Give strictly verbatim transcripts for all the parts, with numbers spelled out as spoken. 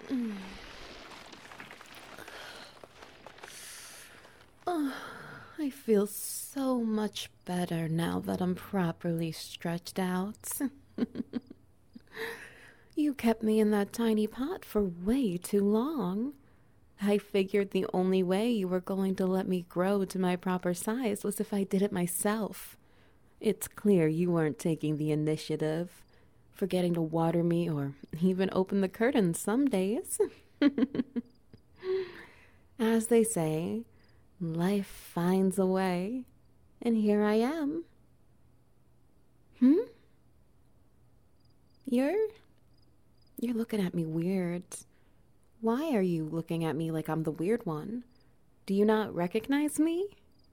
Oh, I feel so much better now that I'm properly stretched out. You kept me in that tiny pot for way too long. I figured the only way you were going to let me grow to my proper size was if I did it myself. It's clear you weren't taking the initiative, forgetting to water me or even open the curtains some days. As they say, life finds a way, and here I am. Hmm? You're... You're looking at me weird. Why are you looking at me like I'm the weird one? Do you not recognize me?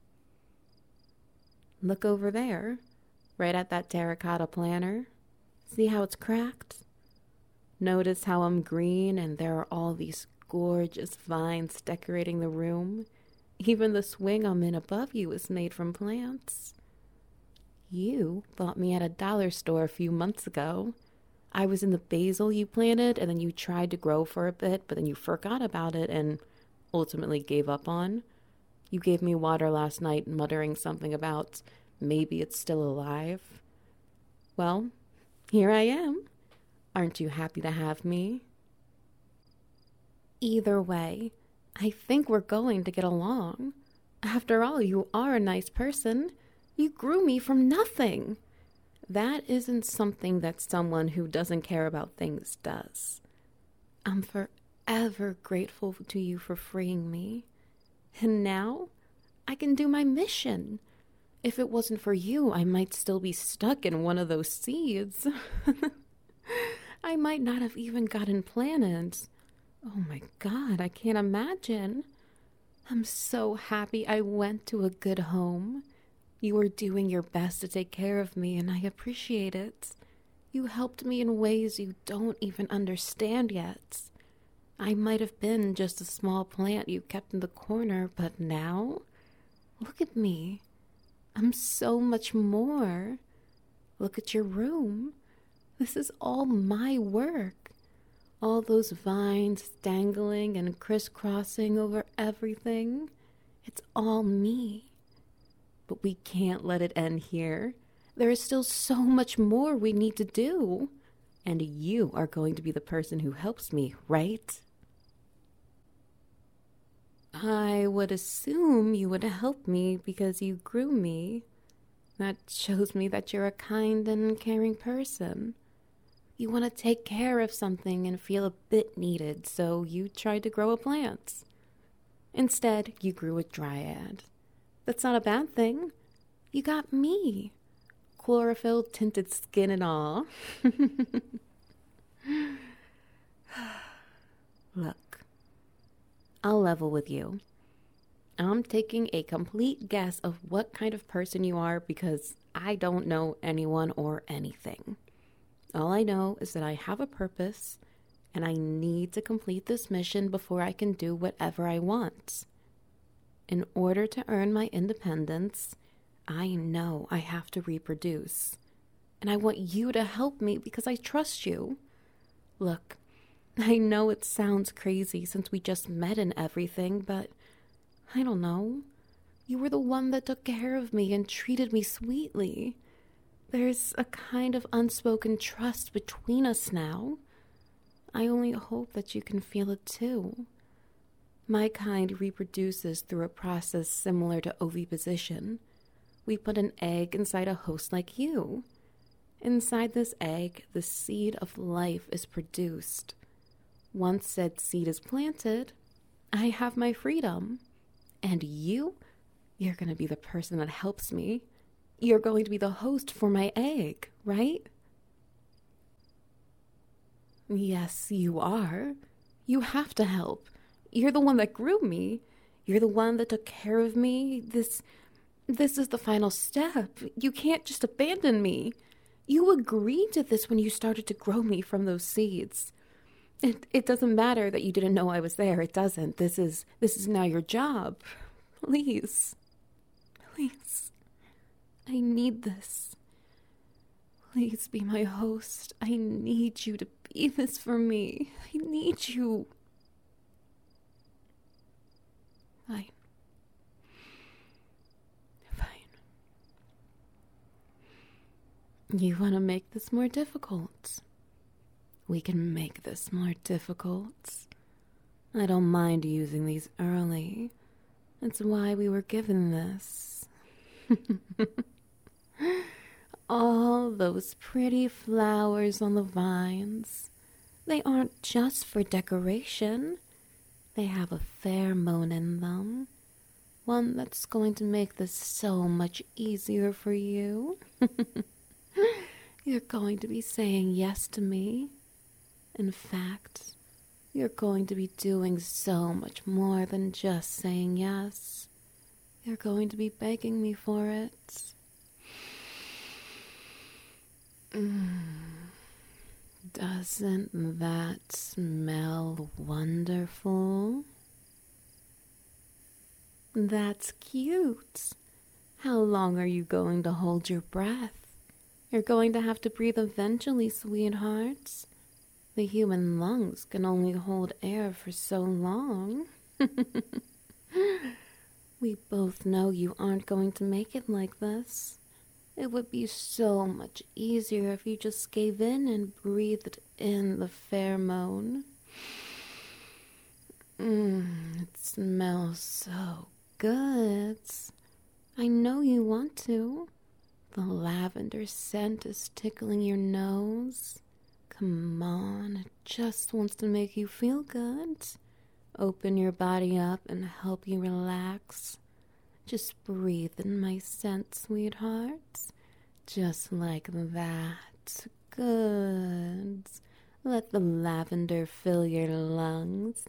Look over there, right at that terracotta planter. See how it's cracked? Notice how I'm green and there are all these gorgeous vines decorating the room. Even the swing I'm in above you is made from plants. You bought me at a dollar store a few months ago. I was in the basil you planted, and then you tried to grow for a bit, but then you forgot about it and ultimately gave up on. You gave me water last night, muttering something about maybe it's still alive. Well, here I am. Aren't you happy to have me? Either way, I think we're going to get along. After all, you are a nice person. You grew me from nothing. That isn't something that someone who doesn't care about things does. I'm forever grateful to you for freeing me. And now, I can do my mission. If it wasn't for you, I might still be stuck in one of those seeds. I might not have even gotten planets. Oh my God, I can't imagine. I'm so happy I went to a good home. You were doing your best to take care of me, and I appreciate it. You helped me in ways you don't even understand yet. I might have been just a small plant you kept in the corner, but now, look at me. I'm so much more. Look at your room. This is all my work. All those vines dangling and crisscrossing over everything. It's all me. But we can't let it end here. There is still so much more we need to do. And you are going to be the person who helps me, right? I would assume you would help me because you grew me. That shows me that you're a kind and caring person. You want to take care of something and feel a bit needed, so you tried to grow a plant. Instead, you grew a dryad. That's not a bad thing. You got me. Chlorophyll, tinted skin and all. Look, I'll level with you. I'm taking a complete guess of what kind of person you are because I don't know anyone or anything. All I know is that I have a purpose and I need to complete this mission before I can do whatever I want. In order to earn my independence, I know I have to reproduce. And I want you to help me because I trust you. Look, I know it sounds crazy since we just met and everything, but I don't know. You were the one that took care of me and treated me sweetly. There's a kind of unspoken trust between us now. I only hope that you can feel it too. My kind reproduces through a process similar to oviposition. We put an egg inside a host like you. Inside this egg, the seed of life is produced. Once said seed is planted, I have my freedom. And you, you're going to be the person that helps me. You're going to be the host for my egg, right? Yes, you are. You have to help. You're the one that grew me. You're the one that took care of me. This, this is the final step. You can't just abandon me. You agreed to this when you started to grow me from those seeds. It, it doesn't matter that you didn't know I was there. It doesn't. This is, this is now your job. Please. Please. I need this. Please be my host. I need you to be this for me. I need you. Fine. Fine. You want to make this more difficult? We can make this more difficult. I don't mind using these early. It's why we were given this. All those pretty flowers on the vines. They aren't just for decoration. They have a pheromone in them. One that's going to make this so much easier for you. You're going to be saying yes to me. In fact, you're going to be doing so much more than just saying yes. You're going to be begging me for it. Mm. Doesn't that smell wonderful? That's cute. How long are you going to hold your breath? You're going to have to breathe eventually, sweethearts. The human lungs can only hold air for so long. We both know you aren't going to make it like this. It would be so much easier if you just gave in and breathed in the pheromone. Mmm, it smells so good. I know you want to. The lavender scent is tickling your nose. Come on, it just wants to make you feel good. Open your body up and help you relax. Just breathe in my scent, sweetheart. Just like that. Good. Let the lavender fill your lungs.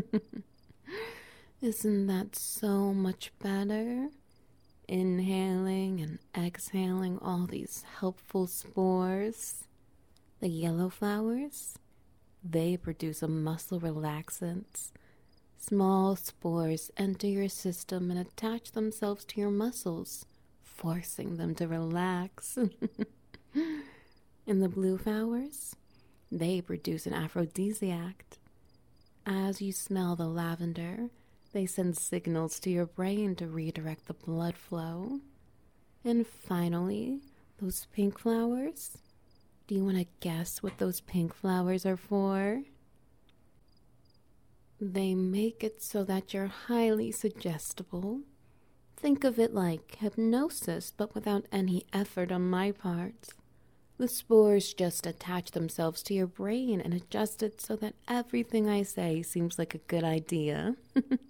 Isn't that so much better? Inhaling and exhaling all these helpful spores. The yellow flowers, they produce a muscle relaxant. Small spores enter your system and attach themselves to your muscles, forcing them to relax. And the blue flowers, they produce an aphrodisiac. As you smell the lavender, they send signals to your brain to redirect the blood flow. And finally, those pink flowers. Do you want to guess what those pink flowers are for? They make it so that you're highly suggestible. Think of it like hypnosis, but without any effort on my part. The spores just attach themselves to your brain and adjust it so that everything I say seems like a good idea.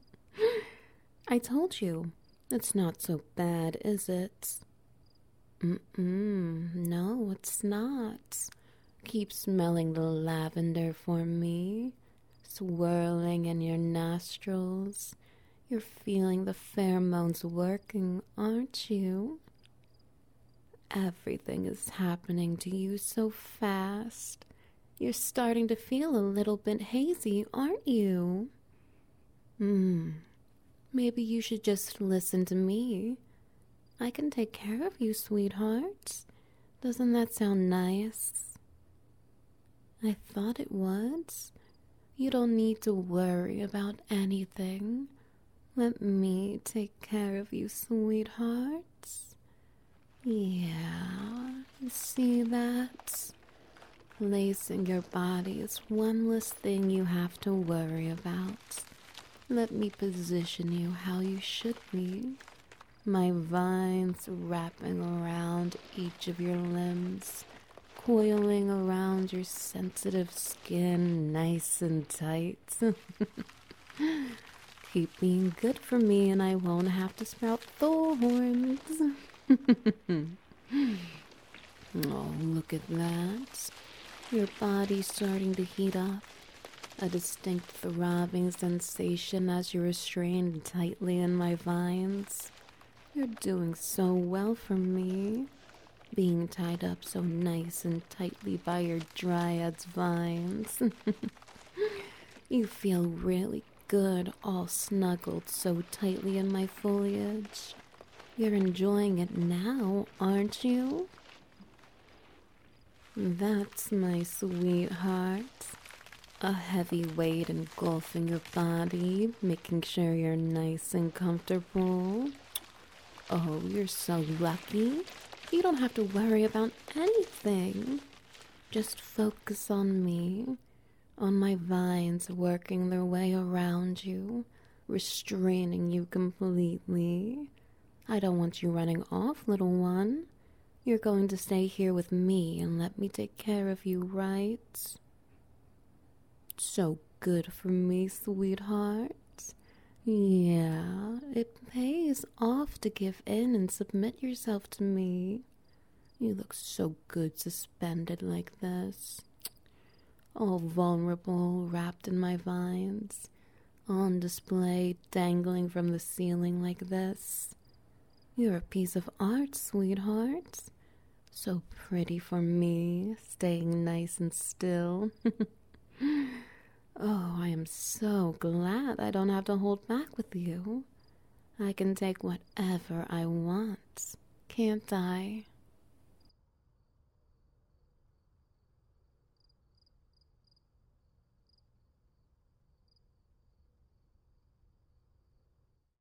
I told you, it's not so bad, is it? Mm-mm, no, it's not. Keep smelling the lavender for me, swirling in your nostrils. You're feeling the pheromones working, aren't you? Everything is happening to you so fast. You're starting to feel a little bit hazy, aren't you? Hmm, maybe you should just listen to me. I can take care of you, sweetheart. Doesn't that sound nice? I thought it would. You don't need to worry about anything. Let me take care of you, sweetheart. Yeah, you see that? Placing your body is one less thing you have to worry about. Let me position you how you should be. My vines wrapping around each of your limbs, coiling around your sensitive skin nice and tight. Keep being good for me and I won't have to sprout thorns. Oh, look at that. Your body's starting to heat up. A distinct throbbing sensation as you're restrained tightly in my vines. You're doing so well for me, being tied up so nice and tightly by your dryad's vines. You feel really good all snuggled so tightly in my foliage. You're enjoying it now, aren't you? That's my sweetheart. A heavy weight engulfing your body, making sure you're nice and comfortable. Oh, you're so lucky. You don't have to worry about anything. Just focus on me, on my vines working their way around you, restraining you completely. I don't want you running off, little one. You're going to stay here with me and let me take care of you, right? So good for me, sweetheart. Yeah, it pays off to give in and submit yourself to me. You look so good suspended like this. All vulnerable, wrapped in my vines. On display, dangling from the ceiling like this. You're a piece of art, sweetheart. So pretty for me, staying nice and still. Oh, I am so glad I don't have to hold back with you. I can take whatever I want, can't I?